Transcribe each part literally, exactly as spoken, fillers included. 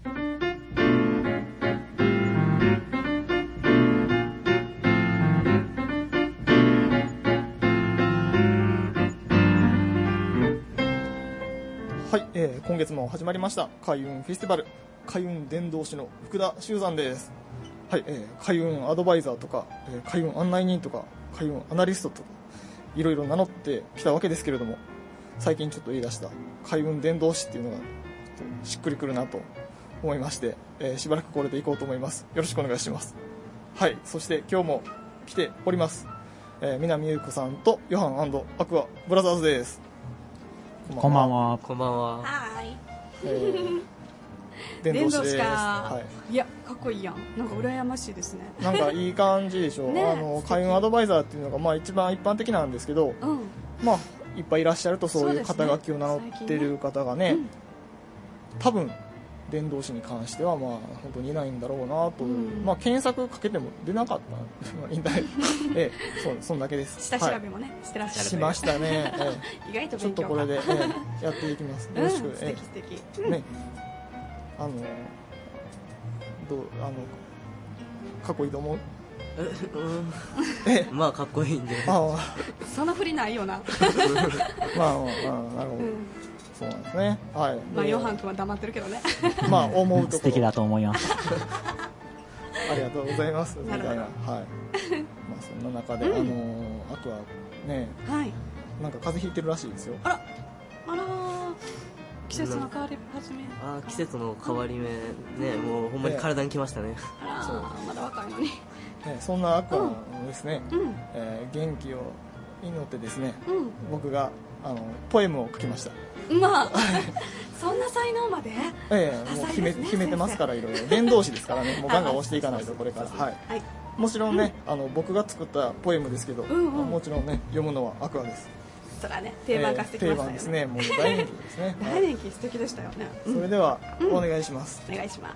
はい、えー、今月も始まりました開運フェスティバル、開運伝道師の福田修山です。はい、えー、開運アドバイザーとか、えー、開運案内人とか、開運アナリストとかいろいろ名乗ってきたわけですけれども、最近ちょっと言い出した開運伝道師っていうのがしっくりくるなと思いまして、えー、しばらくこれでいこうと思います。よろしくお願いします。はい、そして今日も来ております、えー、南優子さんとヨハン&アクアブラザーズです。 こんばんは。 こんばんは。 はい。 えー、伝道師です。 はい。いや、かっこいいやん。なんか羨ましいですね。 なんかいい感じでしょう。ね、あの開運アドバイザーっていうのがまあ一番一般的なんですけど、うん、まあいっぱいいらっしゃるとそういう肩書きを名乗ってる方がね、ね、うん、多分伝道師に関してはまあ本当にいないんだろうなと、うん、まあ検索かけても出なかったインターネットええ、そうそんだけです。 下調べもね、はい、してらっしゃるという。 しましたね。ええ、意外と勉強ちょっとこれで、ええ、やっていきます。よろしく。 うん、素敵素敵。ええ、 ね、あのどうあのかっこいいと思う？ え、まあかっこいいんで。あその振りないよな。 まあまあ、まあ、なるほど。うん、そうなんですね。はい。 まあヨハン君は黙ってるけどね。 まあ思うところ。 素敵だと思います。 ありがとうございます。みたいな。はい。まあそんな中で、うん、あのあとはね、はい、なんか風邪ひいてるらしいですよ。 あら、あら。季節の変わり始め。 あ、季節の変わり目ね、もうほんまに体にきましたね。 あら、そうまだ若いのに。 ね、そんなアクアのですね、うん、えー、元気を祈ってですね、うん、僕があのポエムを書きました。 まあそんな才能まで、 ええ、もう決め、決めてますから、いろいろ伝道師ですからね、もうガンガン押していかないとこれから、はい、はい、もちろんね、うん、あの僕が作ったポエムですけど、うんうん、もちろんね読むのはアクアです。 そらね、定番化してきましたよね。 定番ですね、もう大人気ですね。 大人気、素敵でしたよね。 それでは、うん、お願いします。 お願いします。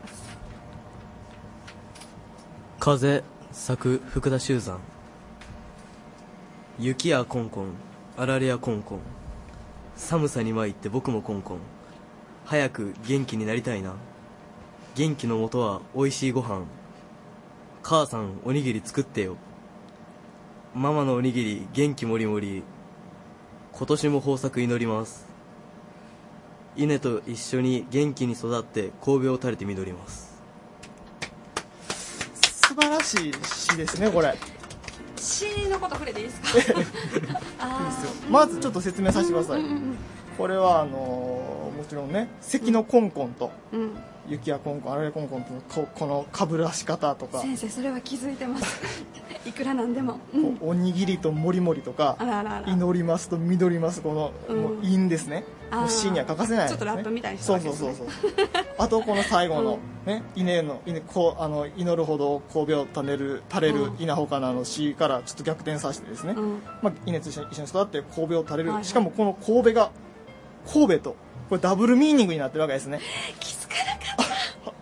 風咲く福田修山。雪やコンコン、あられやコンコン、寒さに参って僕もコンコン、早く元気になりたいな。元気のもとはおいしいご飯、母さんおにぎり作ってよ。ママのおにぎり元気もりもり、今年も豊作祈ります。稲と一緒に元気に育って神戸を垂れて実ります。 素晴らしい詩ですね、これ。 詩のこと触れていいですか？ あ、いいですよ。まずちょっと説明させてください。うんうんうん、これはあのー、もちろんね、関のコンコンと、うん、雪やコンコン、あられコンコンとこ、このかぶらし方とか。 先生、それは気づいてます。いくらなんでも、 うん、お, おにぎりともりもりとか、 あらあらあら、 祈りますと実ります、この、うん、もう韻ですね。もう詩には欠かせないですね。 ちょっとラップみたいにしたわけですね。 そうそうそうそう。あとこの最後の、うん、ね、稲の稲こうあの祈るほど神戸を垂れる垂れる稲穂かなの詩からちょっと逆転させてですね、うん、まあ、稲と一緒に育って神戸を垂れる、はいはい、しかもこの神戸が神戸とこれダブルミーニングになってるわけですね。 気づかなかった。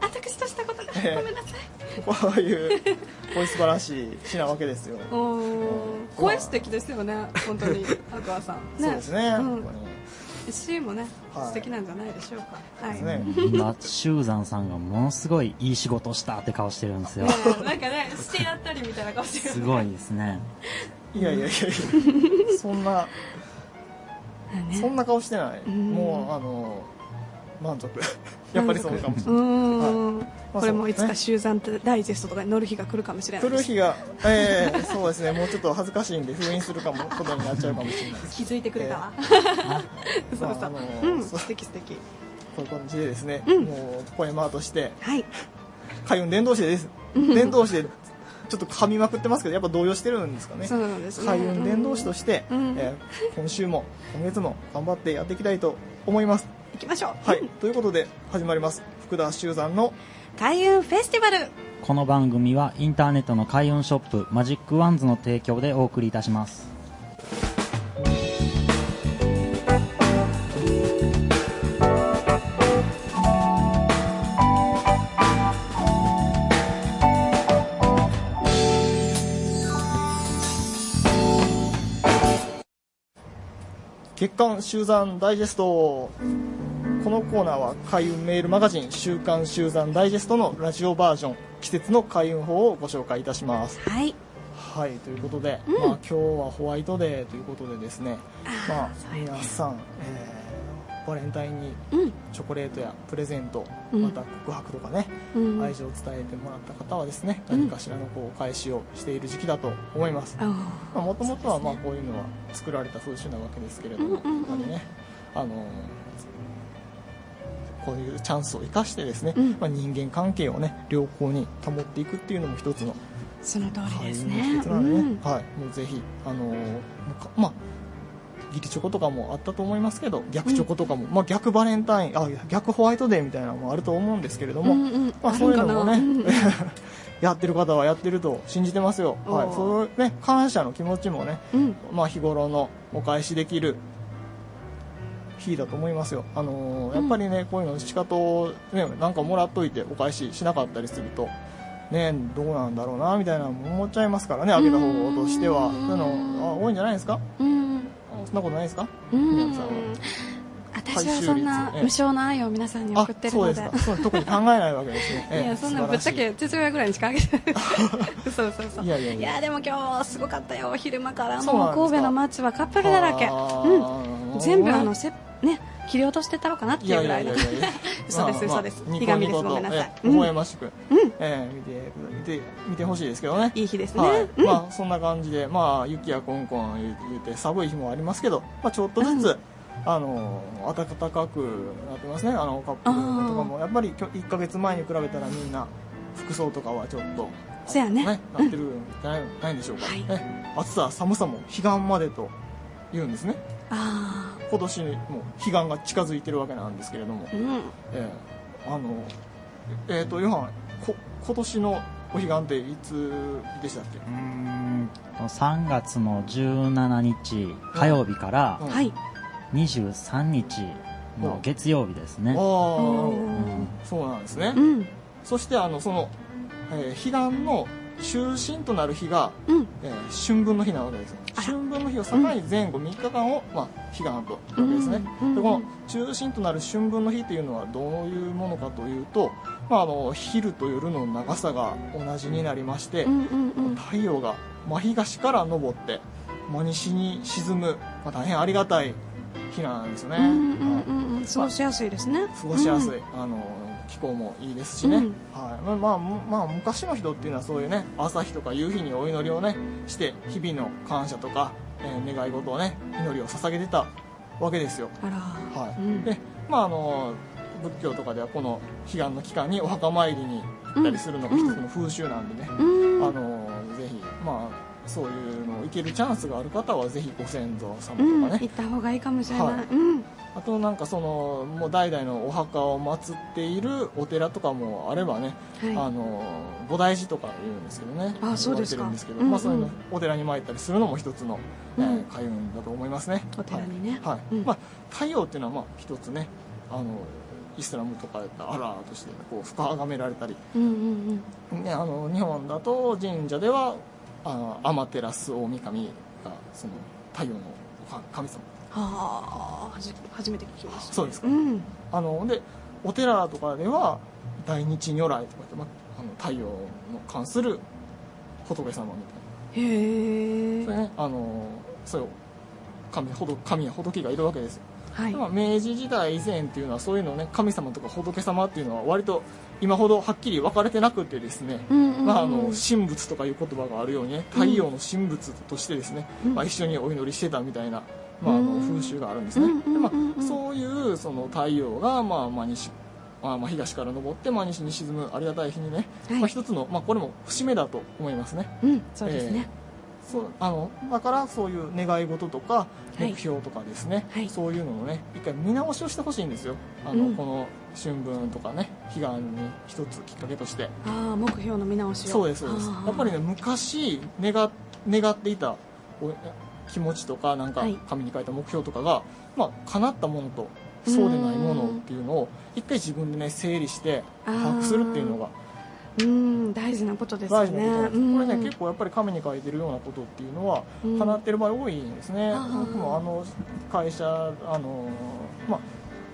私としたことが、えー、ごめんなさい。 こういうこういう素晴らしい詩なわけですよ。 お声素敵ですよね、本当にアクアさん、ね、 そうですね、うん、 詩もね、はい、素敵なんじゃないでしょうか。はい、ね、 今修山さんがものすごいいい仕事したって顔してるんですよ。ね、 なんかね、してやったりみたいな顔してる、ね、 すごいですね。 いやいやいやいや、そんな、ね、そんな顔してない。もうあの満足。やっぱりそうかもしれない。 はい、これもいつか修山ダイジェストとかに載る日が来るかもしれない。 来る日が、ええー、そうですね。もうちょっと恥ずかしいんで封印するかもことになっちゃうかもしれないです。 気づいてくれたわ。 そうそう。 うん、素敵素敵。 こういう感じでですね、うん、もうポエマーとして、はい、開運伝道師です。伝道師でちょっと噛みまくってますけど、やっぱ動揺してるんですかね。 そうなんですね。 開運伝道師として、うん、えー、今週も今月も頑張ってやっていきたいと思います。 行きましょう。 はい、ということで始まります福田修山の開運フェスティバル。 この番組はインターネットの開運ショップマジックワンズの提供でお送りいたします。月刊修山ダイジェスト。 このコーナーは開運メールマガジン週刊集山ダイジェストのラジオバージョン季節の開運法をご紹介いたします。 はいはい、ということで、 うんまあ、今日はホワイトデーということでですね、まあ、皆さん、えー、バレンタインにうんチョコレートやプレゼント、 うんまた告白とかね、 うん愛情を伝えてもらった方はですね、 うん何かしらのこうお返しをしている時期だと思います。 おーもともとはまあこういうのは作られた風習なわけですけれども、 うんうんうんやっぱりね、あのーこういうチャンスを生かしてですね、 うんまあ、人間関係をね良好に保っていくっていうのも一つのその通りですね開運の一つなのでね、 うんはい、もうぜひあのーまあ義理チョコとかもあったと思いますけど、逆チョコとかも、まあ、逆バレンタイン、あ逆ホワイトデーみたいなのもあると思うんですけれども、 うんうんまあ、そういうのもねあるんかなやってる方はやってると信じてますよ、はい、 おーそういうね感謝の気持ちもね、 うんうんまあ、日頃のお返しできる日だと思いますよ。あのーやっぱりね、こういうのしかと、ね、なんかもらっといてお返ししなかったりすると、ね、どうなんだろうなみたいなのも思っちゃいますからね、あげた方としては。そういうのあ多いんじゃないですか？ うんそんなことないですか？ うん皆さんは。 私はそんな無償な愛を皆さんにあ送ってるそうですのでか。そう特に考えないわけですね。ええいやそんなぶっちゃけ父親ぐらいにしかあげてないそうそうそういやいやいやでも今日すごかったよ昼間からそうなんですかもう神戸の街はカップルだらけあうんー全部あのせね切り落としてたのかなっていうぐらいのいやいやいやいや嘘ですまあ嘘ですまあひがみですニコニコとごめんなさいええうん微笑ましく、 うんええ見て見て見てほしいですけどね。 いい日ですねはいうんまあ、そんな感じで、まあ、雪やコンコン言う言うて寒い日もありますけど、まあ、ちょっとずつ、 うんあの暖かくなってますね。あのカップルとかもやっぱり今日いっかげつまえに比べたらみんな服装とかはちょっとそうやねなってるんじゃないないんでしょうか、 はいね、暑さ寒さも彼岸までと言うんですね。 あ今年も彼岸が近づいてるわけなんですけれども、 あうんええあのえっ、とヨハンこ今年のお彼岸っていつでしたっけ？ うーんとさんがつのじゅうしちにち火曜日からうんはいにじゅうさんにちの月曜日ですね。 ああ、 うんそうなんですね。 うんそしてあのその、えー彼岸の中心となる日が、 うんえー春分の日なわけですよ。 あら春分の日を境に前後みっかかんを、まあ、彼岸というわけですね。 うんでこの中心となる春分の日というのはどういうものかというと、まあ、あの昼と夜の長さが同じになりまして、 うんうんうん太陽が真東から昇って真西に沈む、まあ、大変ありがたい日なんですね。 うんうんはいうんうん過ごしやすいですね過ごしやすい、 うんあの気候もいいですしね、 うんはいまあまあ、まあ昔の人っていうのはそういうね朝日とか夕日にお祈りをねして日々の感謝とか、えー願い事をね祈りを捧げてたわけですよ。 あらはいうんでまああの仏教とかではこの彼岸の期間にお墓参りに行ったりするのが一つの風習なんでね、 うんあのぜひまあそういうのを行けるチャンスがある方はぜひご先祖様とかうんね、 行った方がいいかもしれない、 はいうんあとなんかそのもう代々のお墓を祀っているお寺とかもあればね、 はいあの菩提寺とか言うんですけどね、 あそうですか言われてるんですけど、 うんうんまあ、そういうのお寺に参ったりするのも一つの、 うんえー開運だと思いますね。 お寺にねはいはいうんまあ、太陽っていうのはまあ一つねあのイスラムとかやったらアラーとしてこう深崇められたり、 うんうんね、あの日本だと神社ではあの天照大神がその太陽の神様はあはじ初めて聞きましたそうですかうんあのでお寺とかでは大日如来とか言って、まあ、あの太陽の関する仏様みたいへえなそれねあのそういう神ほど神や仏がいるわけですよ、 はいまあ、明治時代以前っていうのはそういうのね神様とか仏様っていうのは割と今ほどはっきり分かれてなくてですね、 うんうんうんまあ、あの神仏とかいう言葉があるようにね太陽の神仏としてですね、 うんまあ、一緒にお祈りしてたみたいな、まあ、あのうん風習があるんですね、 うんうんうんうんでまあ、そういうその太陽が、まあ、真西まあ、まあ東から昇って真西に沈むありがたい日にね、 はいまあ、一つの、まあ、これも節目だと思いますね。 うんそうですね、 そうあのだからそういう願い事とかはい目標とかですね、 はいそういうのをね一回見直しをしてほしいんですよあの、 うんこの春分とかね彼岸に一つきっかけとしてああ目標の見直しをそうですそうですあーやっぱりね昔願願っていたお気持ちとかなんかはい紙に書いた目標とかが、まあ叶ったものとそうでないものっていうのを一回自分でね整理して把握するっていうのがうん大事なことですよ大事なことなんです、 ねこれねうん結構やっぱり紙に書いてるようなことっていうのはうん叶ってる場合多いんですね、 あー僕もあの会社あの、まあ、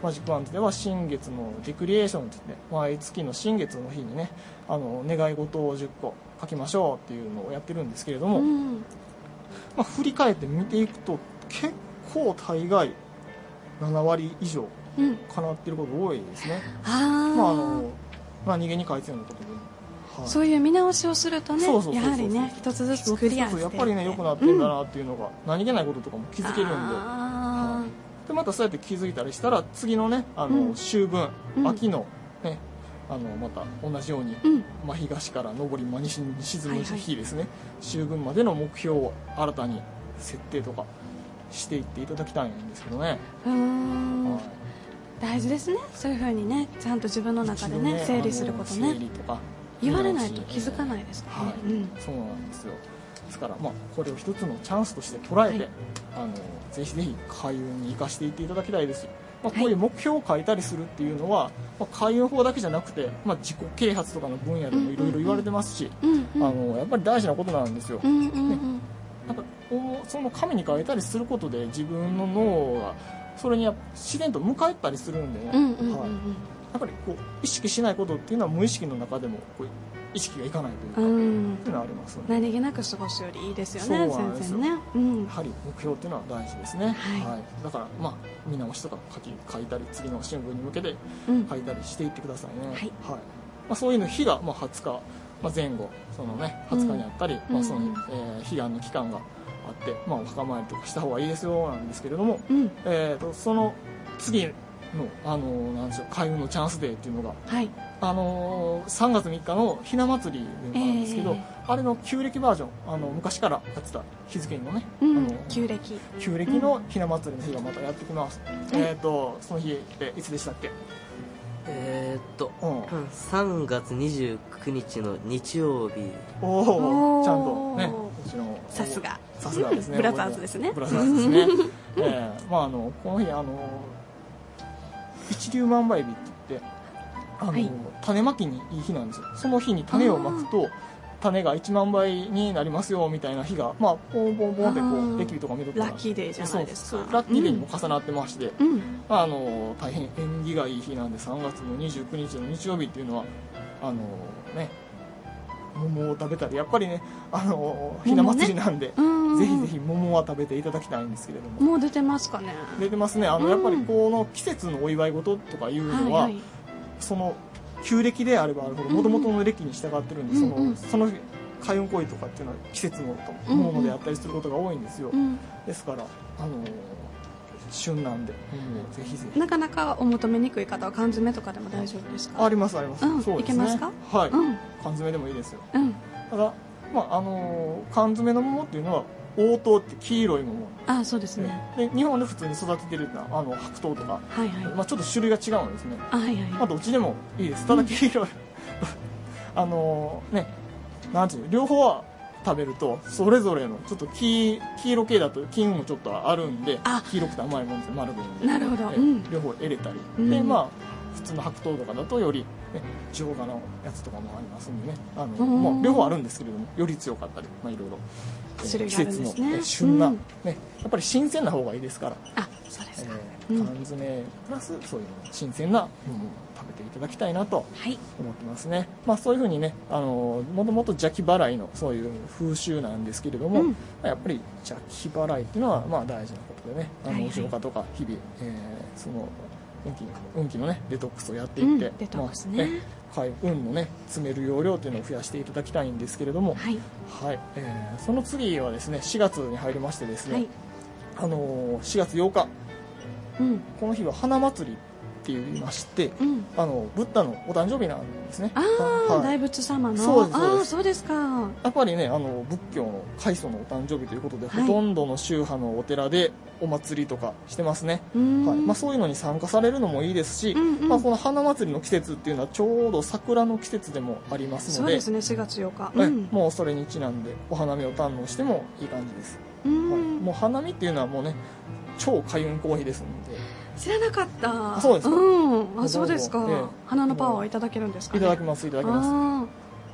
マジックワンズでは新月のデクリエーションって言って毎月の新月の日にねあの願い事をじゅっこ書きましょうっていうのをやってるんですけれども、 うんまあ、振り返って見ていくと結構大概ななわり以上うん叶ってること多いですね。 あー、 まああの何気に書いてるようなことでも、はい、 そういう見直しをするとねそうそうそうそうやはりね一つずつクリアしてやっぱりね良くなってるんだなっていうのが、何気ないこととかも気づけるんで、 あでまたそうやって気づいたりしたら次のねあの、 うん秋分、 うん秋のねあのまた同じように、 ーうんまあ、東から上り、まあ、西に沈むはいはい日ですね、秋分までの目標を新たに設定とかしていっていただきたいんですけどね、 うーんはい大事ですねそういうふうにねちゃんと自分の中でね一度整理することあの整ね理とか言われないと気づかないですからね、 はいうんそうなんですよ。ですから、まあ、これを一つのチャンスとして捉えて、 はいあのぜひぜひ開運に生かしていっていただきたいですし、まあ、 はいこういう目標を書いたりするっていうのは、まあ、開運法だけじゃなくて、まあ、自己啓発とかの分野でもいろいろ言われてますし、 うんうんあのやっぱり大事なことなんですよ。 うんうんうんやっぱこうその紙に書いたりすることで自分の脳がそれにやっぱ自然と向かったりするんでね、 うんうんうんはい、やっぱりこう意識しないことっていうのは無意識の中でもこう意識がいかないというか、 うっんていうのはありますので、 何気なく過ごすよりいいですよねそうなんですよ全然ねうんやはり目標っていうのは大事ですね、 はいだからまあ見直しとか書き書いたり次の新聞に向けてうん書いたりしていってくださいね、 はいまあ、そういうの日がまあはつか、まあ、前後その、ね、はつかにあったり、 うんまあそのうんえー彼岸の期間があって、まあ、お墓参りとかした方がいいですよなんですけれども、 うんえー、とその次の、あのーなんでしょう開運のチャンスデーっていうのが、 はいあのーさんがつみっかのひな祭りなんですけど、 えーあれの旧暦バージョンあの昔からやってた日付のね、 うんあの旧暦旧暦のひな祭りの日がまたやってきます、えっ、とその日っていつでしたっけ？ えー、っとうんさんがつにじゅうくにちの日曜日。 おおーおちゃんとねうちのさすがさすがですねブラザーズですねブラザーズですねえーまああのこの日あの一粒万倍日って言ってあの、 はい種まきにいい日なんですよ。その日に種をまくと種がいちまんばいになりますよみたいな日がまあポンポンポンってこあーうレキビとか見とったらラッキーデーじゃないですかそうそうラッキーデーにも重なってまして、 うんあの大変縁起がいい日なんでさんがつのにじゅうくにちの日曜日っていうのはあのね桃を食べたりやっぱりねあのひな祭りなんで、 うんぜひぜひ桃は食べていただきたいんですけれどももう出てますかね出てますねあの、 うんやっぱりこの季節のお祝い事とかいうのは、 はいはいその旧暦であればあるほどもともとの暦に従ってるんで、 うんうんそのその開運行為とかっていうのは季節のものであったりすることが多いんですよ、 うんですからあの旬なんでもうぜひぜひなかなかお求めにくい方は缶詰とかでも大丈夫ですかありますあります、 うんそうですねいけますかはい、 うん缶詰でもいいですようんただまああの缶詰の桃っていうのは黄桃って黄色い桃あそうですでねで日本で普通に育ててるのはあの白桃とか、 はいはいまあ、ちょっと種類が違うんですねあはいはいまあどっちでもいいですただ黄色い、あのねなんていうの両方は食べるとそれぞれのちょっと黄黄色系だと金運もちょっとあるんであ黄色くて甘いもんですよ丸分でなるほどえうん両方得れたり、 うんでまあ普通の白桃とかだとより、ね、地方化のやつとかもありますんでねあの、 うんまあ、両方あるんですけれどもより強かったり、まあ、いろいろ、えー種類があるんですね季節の、え旬な、 うんね、やっぱり新鮮な方がいいですから、 あそうですかえーうん缶詰プラスそういう新鮮なものを食べていただきたいなとはい思ってますね、まあ、そういうふうにねあのもともと邪気払いのそういう風習なんですけれども、 うんまあやっぱり邪気払いっていうのはまあ大事なことでねあのはいはい浄化とか日々、えーその運気運気のねデトックスをやっていって、 うんデトックスねまあね開運のね詰める容量っていうのを増やしていただきたいんですけれども、 はいはいえーその次はですねしがつに入りましてですね、 はいあのーしがつようかうんこの日は花祭りって言いまして、 うんあのブッダのお誕生日なんですね。 ああ、 はい大仏様のそうですそうですああそうですかやっぱりねあの仏教の開祖のお誕生日ということで、 はいほとんどの宗派のお寺でお祭りとかしてますね、 うーんはいまあ、そういうのに参加されるのもいいですし、 うんうんまあ、この花祭りの季節っていうのはちょうど桜の季節でもありますのでそうですねしがつようかはいうんもうそれにちなんでお花見を堪能してもいい感じです、 うはいんもう花見っていうのはもうね超開運コーヒーですので知らなかったあそうですかうんあそうですかええ花のパワーはいただけるんですかねいただきますいただきますあ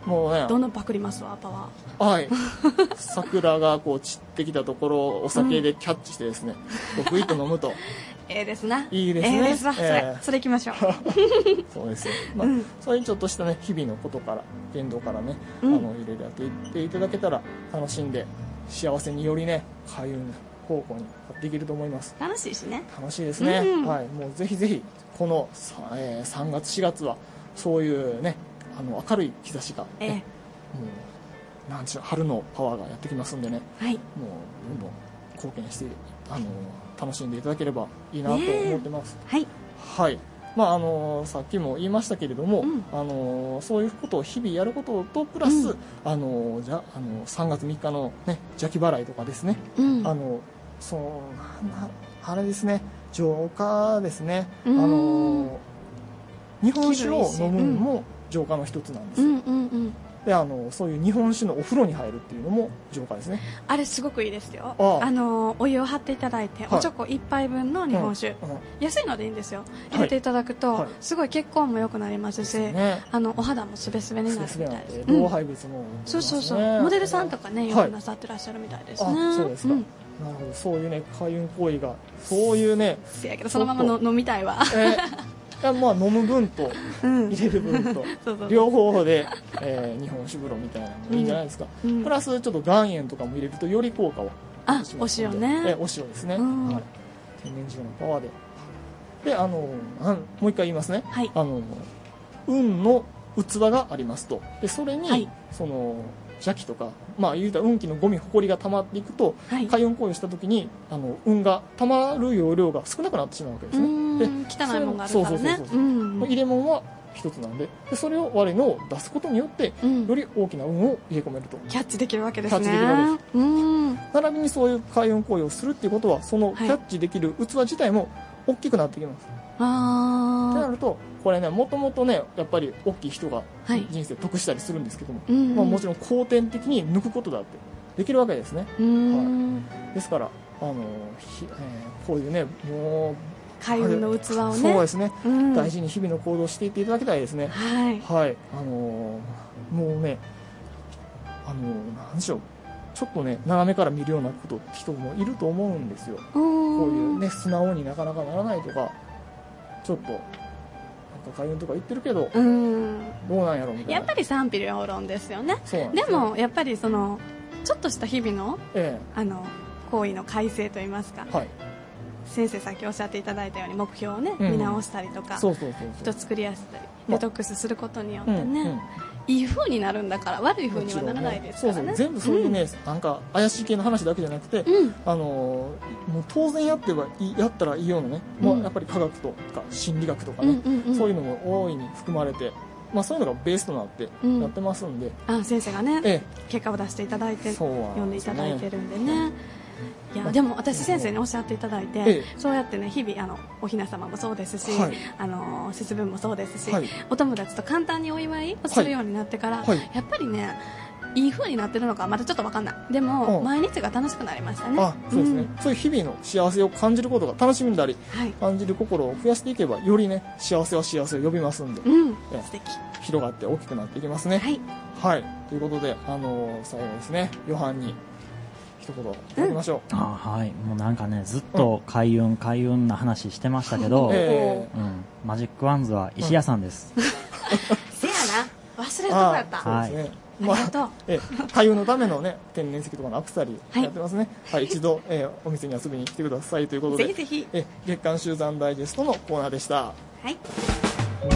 もうね、 どんどんパクりますわパワー。 はい桜がこう散ってきたところをお酒でキャッチしてですね、こうグイッと飲むとええですな。 いいですねええですわ、それええそれ行きましょう。 そうですよ、まあうんそういうちょっとしたね日々のことから言動からね、 うんあのいろいろやっていっていただけたら楽しんで幸せによりね開運方向に発っていけると思います。 楽しいしね。 楽しいですね、 うんはい、もうぜひぜひこのさ、えーさんがつしがつはそういうねあの明るい日差しが、ね、 ええもうなんちゅう春のパワーがやってきますんでね、 はい。 もうどんどん貢献してあの楽しんでいただければいいなと思ってます、 はい。 はい、まああのさっきも言いましたけれども、 うんあのそういうことを日々やることとプラス、 うんあのじゃあのさんがつみっかの、ね、邪気払いとかですね、 うん。 あのそうななあれですね浄化ですね、あうんの日本酒を飲むのも浄化の一つなんですよ、 うんうんうん。 であのそういう日本酒のお風呂に入るっていうのも浄化ですね。 あれすごくいいですよ。 あああのお湯を張っていただいて、 はいおちょこ一杯分の日本酒、 うんうん安いのでいいんですよ。入れていただくと、 はいすごい血行も良くなりますし、 ねあのお肌もすべすべになるすべすべなんみたいです。うんて老廃物も、 そうそうそう、 ねモデルさんとかねよはいくなさってらっしゃるみたいですね。 あそうですか、 んなるほどそういうね開運行為がそういうね、 せやけどそのままの飲みたいわ。 えー、いやまあ飲む分とうん。 入れる分とそうそう両方で、えー日本酒風呂みたいなのもいいんじゃないですか、 うんプラスちょっと岩塩とかも入れるとより効果をあ発揮しますのでお塩ねえーお塩ですね、 うんはい、天然塩のパワーでであのあもう一回言いますね、 はいあの運の器がありますとでそれに、 はいその邪気とか、まあ、言うたら運気のゴミ埃が溜まっていくと、 はい。 開運行為をした時にあの運が溜まる容量が少なくなってしまうわけでうすねでーん汚いもんがあるからね。 そうそうそうそううん入れ物は一つなんででそれを我のを出すことによってうんより大きな運を入れ込めるとキャッチできるわけですね。 キャッチできるわうん。 並びにそういう開運行為をするっていうことはそのキはいャッチできる器自体も大きくなってきます、ってなあるとこれねもともとねやっぱり大きい人があ。はい。 人生得したりするんですけども、 うん。 まあ、もちろん後天的に抜くことだってできるわけですねうーん。 ですからあの、ひえーこういうねもう開運の器をね。 そうですね、 うん。 大事に日々の行動をしていっていただきたいですね、 はい。 はい、あのーもうね、あのーなんでしょう、ちょっとね、斜めから見るようなことって人もいると思うんですよ。 ここういうね、素直になかなかならないとか、ちょっと、なんか開運とか言ってるけど、 うん。 どうなんやろみたいな。 やっぱり賛否両論ですよね。 そうなんでよですも、やっぱりその、ちょっとした日々の、 えあの、行為の改正といいますかえ、はい。 先生さっきおっしゃっていただいたように目標をね、 うん見直したりとか、 そうそうそうそう。 人作りやすったり、 まあデトックスすることによってうんね、 うんいい風になるんだから悪い風にはならないですからね。 そうそう、全部そういうね、なんか怪しい系の話だけじゃなくて、 うん。 あのーもう当然やってはいいやったらいいようなね、 うんもうやっぱり科学とか心理学とかね、 うんうんうん。 そういうのも大いに含まれて、まあ、そういうのがベースとなってうんやってますんで、 あ、先生がね、 え結果を出していただいて、 え、そうなん読んでいただいてるるんでね。いやでも私先生におっしゃっていただいて、 ええそうやってね日々あのお雛様もそうですし、 はいあの節分もそうですし、 はいお友達と簡単にお祝いをするようになってから、 はいやっぱりねいい風になってるのかまだちょっと分かんないでも、 うん毎日が楽しくなりましたね。 あそうですね、 んそういう日々の幸せを感じることが楽しみでありはい、 感じる心を増やしていけばよりね幸せは幸せを呼びますんで、 うん、 ええ素敵。 広がって大きくなっていきますねはい、 はい、ということで、あのー最後ですねヨハンに一言いただきましょう、 あはいもうなんかねずっと開運開運な話してましたけど、 えうん、マジックワンズは石屋さんです、 せやな忘れるとこやった。 あそうですね、 ありがとう。 ええ開運のためのね天然石とかのアクセサリはいーやってますね、はい一度、えーお店に遊びに来てくださいということでぜひぜひ。 え月刊集団ダイジェストのコーナーでした。 はい。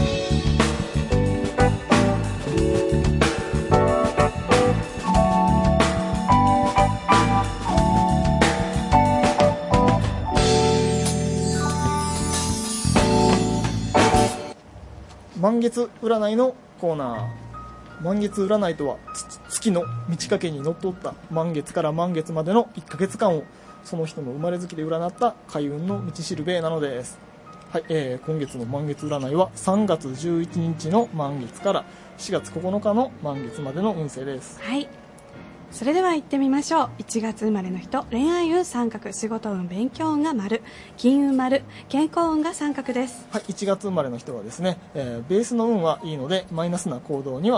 満月占いのコーナー。満月占いとはつ月の満ち欠けにのっとった満月から満月までのいっかげつかんをその人の生まれ月で占った開運の道しるべなのです。はい、えー今月の満月占いはさんがつじゅういちにちの満月からしがつここのかの満月までの運勢です。 はい。それでは行ってみましょう。いちがつ生まれの人、恋愛運三角、仕事運、勉強運が丸、金運丸、健康運が三角です。 はい、いちがつ生まれの人はですね、えーベースの運はいいのでマイナスな行動には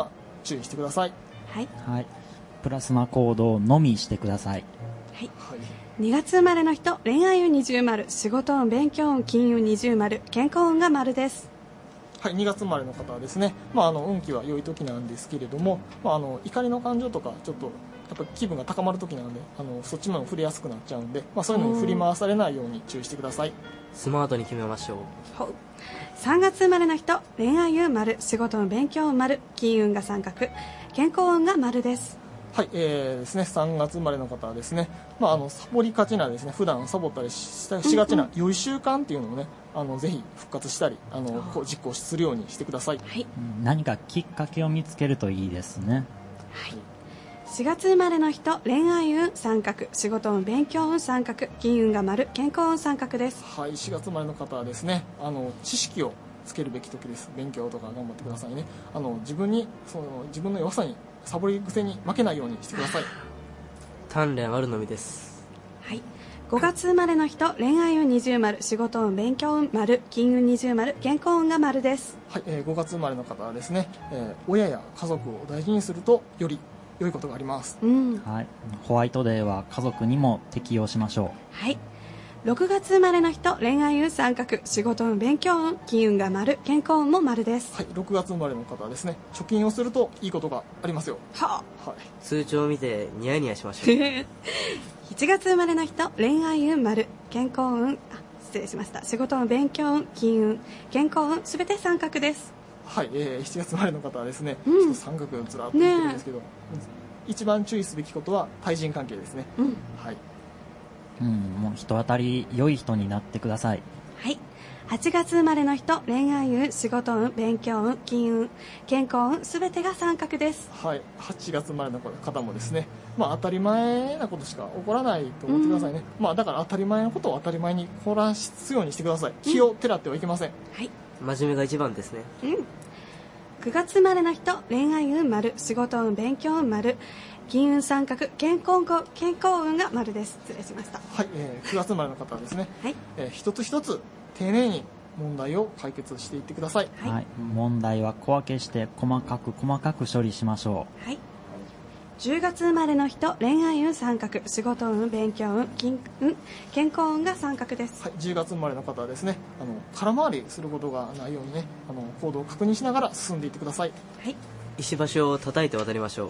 注意してください。 はい。 はい。プラスな行動のみしてください。 はい。 はいにがつ生まれの人、恋愛運二重丸、仕事運、勉強運、金運二重丸、健康運が丸です。 はい、にがつ生まれの方はですね、まあ、あの運気は良い時なんですけれども、まあ、あの怒りの感情とかちょっとやっぱ気分が高まる時なので、あのそっちも触れやすくなっちゃうんで、まあ、そういうのに振り回されないように注意してください。 スマートに決めましょう。 ほう。さんがつ生まれの人、恋愛運丸、仕事運、勉強運丸、金運が三角、健康運が丸です。 はい、えーですね、さんがつ生まれの方はですね、まあ、あのサボりがちなですね、普段サボったり し, しがちな良い習慣っていうのをね、あのぜひ復活したり、あのこう実行するようにしてください。 はい。 何かきっかけを見つけるといいですね。 しがつ生まれの人、恋愛運三角、仕事運、勉強運三角、金運が丸、健康運三角です。 はい、しがつ生まれの方はですね、あの知識をつけるべき時です。勉強とか頑張ってくださいね。あの自分にその自分の良さにサボり癖に負けないようにしてください。 鍛錬あるのみです。 はい。ごがつ生まれの人、恋愛運二重丸、仕事運、勉強運丸、金運二重丸、健康運が丸です。 はい、えー、ごがつ生まれの方はですね、えー親や家族を大事にするとより良いことがあります。 うん。 はい。ホワイトデーは家族にも適用しましょはい。ろくがつ生まれの人、恋愛運三角、仕事運、勉強運、金運が丸、健康運も丸です。 はい、ろくがつ生まれの方はですね、貯金をするといいことがありますよ。 ははい。 通帳を見てニヤニヤしましょう。 あ。しちがつ生まれの人、恋愛運丸、健康運、あ、失礼しました。仕事運、勉強運、金運、健康運、すべて三角です。 はい、えー、しちがつ生まれの方はですね、 うんちょっと三角ずらっと言ってるんですけど、一番注意すべきことは対人関係ですね。 うん。 はい。 う。うん、もう人当たり良い人になってください。 はい。はちがつ生まれの人、恋愛運、仕事運、勉強運、金運、健康運、すべてが三角です。 はい、はちがつ生まれの方もですね、まあ、当たり前なことしか起こらないと思ってくださいね、まあ、だから当たり前のことを当たり前にこらすようにしてください。気をてらってはいけません。 はい。 真面目が一番ですね。 うん。くがつ生まれの人、恋愛運丸、仕事運、勉強運丸、金運三角、健康運、健康運が丸です。失礼しました。 はい、えー、くがつ生まれの方はですね、 はい。 えー一つ一つ丁寧に問題を解決していってください。 はい。 はい。問題は小分けして細かく細かく処理しましょはい。じゅうがつ生まれの人、恋愛運三角、仕事運、勉強運、金運、健康運が三角です。 はい、じゅうがつ生まれの方はですね、あの空回りすることがないようにね、あの行動を確認しながら進んでいってください。 はい。 石橋を叩いて渡りましょう。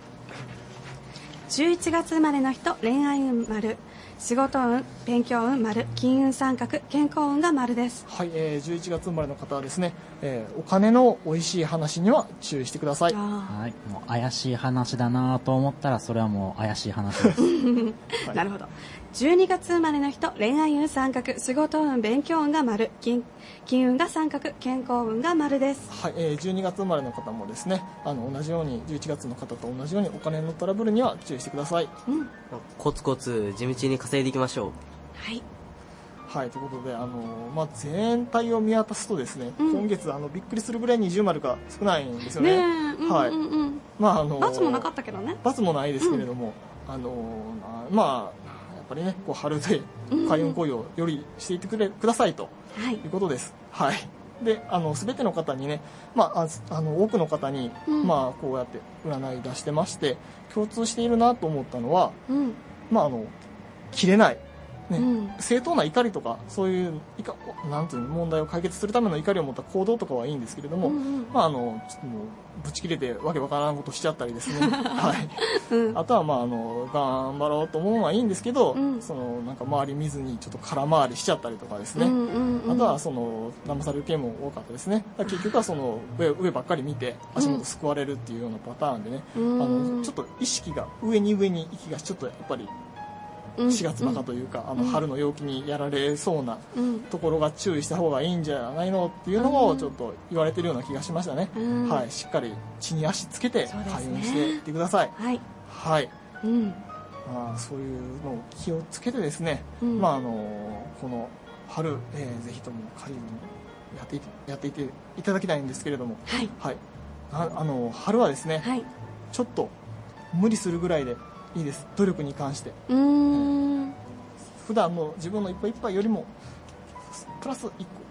じゅういちがつ生まれの人、恋愛運丸、仕事運、勉強運丸、金運三角、健康運が丸です。 はい、えー、じゅういちがつ生まれの方はですね、えーお金の美味しい話には注意してください。 う。 あはい。もう怪しい話だなと思ったらそれはもう怪しい話です。 あ、なるほど。じゅうにがつ生まれの人、恋愛運三角、仕事運、勉強運が丸、金、金運が三角、健康運が丸です。 はい、えー、じゅうにがつ生まれの方もですね、あの同じようにじゅういちがつの方と同じようにお金のトラブルには注意してください。 うん。 コツコツ地道に稼いでいきましょう。 はい。 はい、ということで、あのまあ、全体を見渡すとですね、 うん今月あのびっくりするぐらい二重丸が少ないんですよねえ、 ね。 うんはい、 うんうん。 まああの罰もなかったけどね。 罰もないですけれども、あのまあやっぱりね、こう春で開運行為をよりしていってくれくださいとはい。 いうことです。はい。で、あの全ての方にね、まあ、ああの多くの方に、 うんまあこうやって占い出してまして共通しているなと思ったのは、 うん。 まああの切れない。ねうん正当な怒りとかそういういかなんていうの問題を解決するための怒りを持った行動とかはいいんですけれども、 うんうんまああのちょっともうぶち切れてわけわからんことしちゃったりですね、はい、 うん。 あとはまああの頑張ろうと思うのはいいんですけど、 うんそのなんか周り見ずにちょっと空回りしちゃったりとかですね、 うんうんうんあとはその騙される件も多かったですね。だから結局はその上上ばっかり見て足元すくわれるっていうようなパターンでね、 うんあのちょっと意識が上に上に行きがちょっとやっぱりしがつバカというか、あの春の陽気にやられそうなうんところが注意した方がいいんじゃないのっていうのをちょっと言われてるような気がしましたね、 うんはい、しっかり地に足つけてそうですね開運していってください。 はい。 はい、 うん。 まあ、そういうのを気をつけてですね、 うんまあ、あのこの春、えーぜひとも開運やっていてやっていていただきたいんですけれども、 はい。 はい、ああの春はですね、 はい。 ちょっと無理するぐらいでいいです。努力に関してうーん。 普段の自分のいっぱいいっぱいよりもプラスいっこ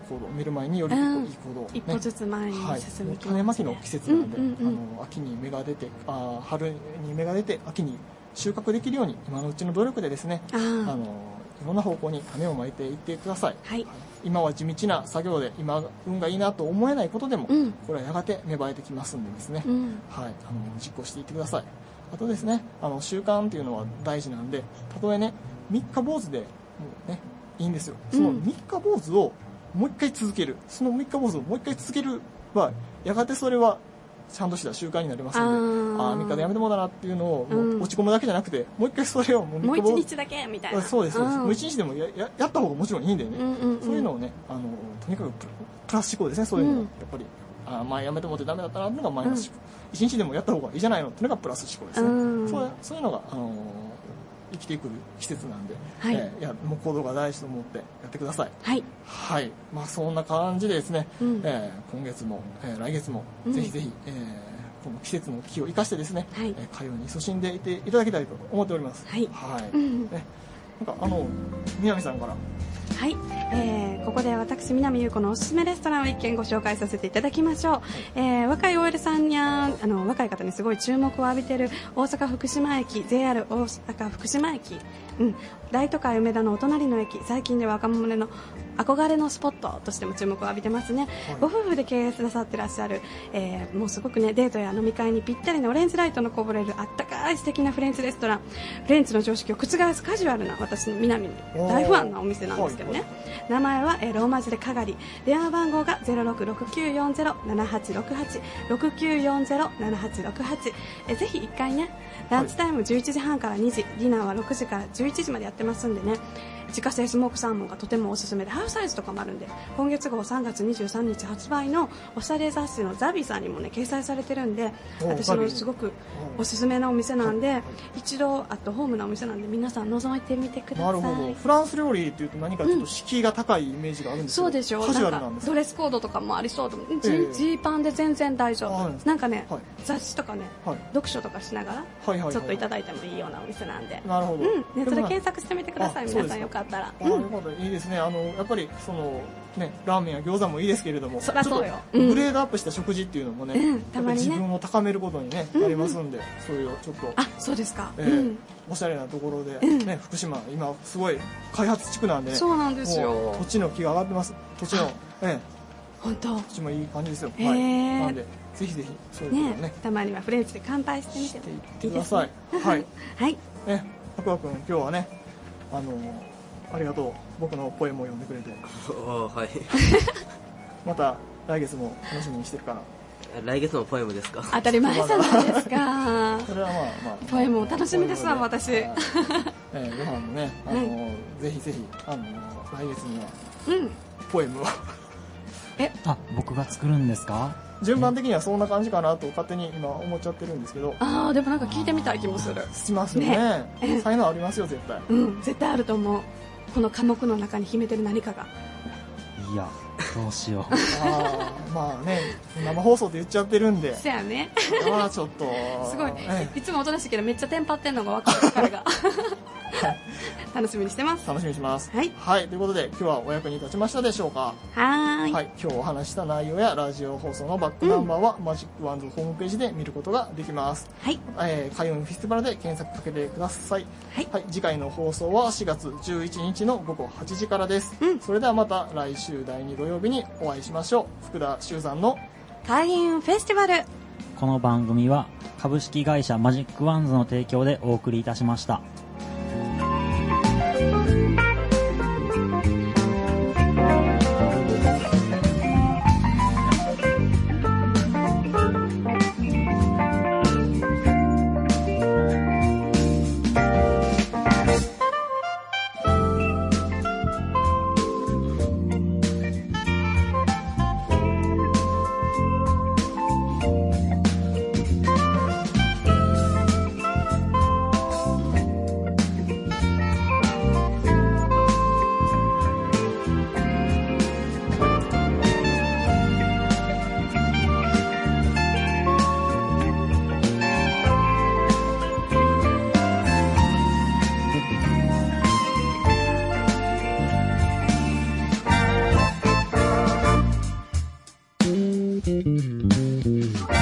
行動、見る前によりいい行動、ね、 一歩ずつ前に進みますね、 はい、種まきの季節なんで、 うんうんうん、 あの秋に芽が出てあ春に芽が出て秋に収穫できるように今のうちの努力でですね、あのいろんな方向に種をまいていってください、はい、今は地道な作業で今運がいいなと思えないことでも、うん、これはやがて芽生えてきますんでですね、うん、はい、あの実行していってください。あとですね、あの習慣っていうのは大事なんで、たとえねみっか坊主でもうねいいんですよ。そのみっか坊主をもう一回続ける、そのみっか坊主をもう一回続けるはやがてそれはちゃんとした習慣になりますので、ああみっかでやめてもうだなっていうのをもう落ち込むだけじゃなくて、うん、もう一回それをもうもう一日だけみたいな、 そうですそうです、もう一日でも や, や, やった方がもちろんいいんだよね、うんうんうん、そういうのをね、あのとにかくプラス思考ですね。そういうのは、うん、やっぱりあまあやめてもってダメだったなっていうのがマイナス思考、うん、一日でもやった方がいいじゃないのっていうのがプラス思考ですね、うん、そう, そういうのが、あのー、生きてくる季節なんで、はい、えー、いやもう行動が大事と思ってやってください。はい、はい、まあそんな感じでですね、うん、えー、今月も、えー、来月も、うん、ぜひぜひ、えー、この季節の気を生かしてですね、はい、えー、会話に勤しんでいていただきたいと思っております。はい、はい、うん、ね、なんかあの南さんからはい、えー、ここで私南優子のおすすめレストランを一軒ご紹介させていただきましょう、はい、えー、若い オーエル さんやあの若い方にすごい注目を浴びている大阪福島駅 ジェイアール 大阪福島駅、うん、大都会梅田のお隣の駅、最近では若者の憧れのスポットとしても注目を浴びてますね、はい、ご夫婦で経営なさってらっしゃる、えー、もうすごくねデートや飲み会にぴったりのオレンジライトのこぼれるあったかい素敵なフレンチレストラン、フレンチの常識を覆すカジュアルな私の南に大ファンなお店なんですけどね、名前は、えー、ローマ字でかがり、電話番号が ゼロろくろくきゅうよんゼロ ななはちろくはち ろくきゅうよんゼロ ななはちろくはち、えー、ぜひいっかいね、ランチタイムじゅういちじはんからにじ、ディナーはろくじからじゅういちじまでやってますんでね、自家製スモークサーモンがとてもおすすめで、ハーフサイズとかもあるんで、今月号さんがつにじゅうさんにち発売のおしゃれ雑誌のザビさんにもね掲載されてるんで、私のすごくおすすめなお店なんで、一度アットホームなお店なんで皆さん覗いてみてください。なるほど。 フランス料理っていうと何かちょっと敷居が高いイメージがあるんですけど、 うん、そうでしょう。カジュアルなんですか。ドレスコードとかもありそうで、ジーパンで全然大丈夫。なんかね、はい、雑誌とかね、はい、読書とかしながら、はいはいはい、ちょっといただいてもいいようなお店なんで、 なるほど、 うん、ネットで検索してみてください。皆さんよかったら。 いいですね。あのやっぱりそのねラーメンや餃子もいいですけれども、 そりゃそうよ、 ちょっとグレードアップした食事っていうのもね、うん、たまにね自分を高めることにね、うん、なりますんで、そういうちょっとあそうですか、 えーうん、おしゃれなところで、ね、うん、福島今すごい開発地区なんで、ね、 そうなんですよ。 土地の気が上がってます。土地の、えー、 本当土地もいい感じですよ、 えー、はい、 なんでぜひぜひそういうことをね、 ね、たまにはフレンチで乾杯してみてもいいですね。はい、 はい、 ね、白馬君今日はね、あのありがとう。僕のポエムを読んでくれてはいまた来月も楽しみにしてるから。 来月のポエムですか。 当たり前じゃないですかそれはまあまあポエムも楽しみですわ私、えー、ご飯もね、あの、はい、ぜひぜひあの来月には、うん、ポエムをえあ僕が作るんですか。 順番的にはそんな感じかなと勝手に今思っちゃってるんですけど、 ああでもなんか聞いてみたい気もする。 しますよね。ね、才能ありますよ絶対。 うん絶対あると思う。この科目の中に秘めてる何かが。 いやどうしようあまあね生放送って言っちゃってるんでそうやねまあちょっとすごい、ええ、いつもおとなしいけどめっちゃテンパってんのが分かる彼が楽しみにしてます。 楽しみにします。 はい、 はい、ということで今日はお役に立ちましたでしょうか。 はい、 はい、今日お話した内容やラジオ放送のバックナンバーは、うん、マジックワンズホームページで見ることができます。はい、えー、開運フェスティバルで検索かけてください。はい、はい、次回の放送はしがつじゅういちにちのごごはちじからです。うん、それではまた来週だいに土曜日にお会いしましょう。福田修さんの開運フェスティバル。 この番組は株式会社マジックワンズの提供でお送りいたしました。 す。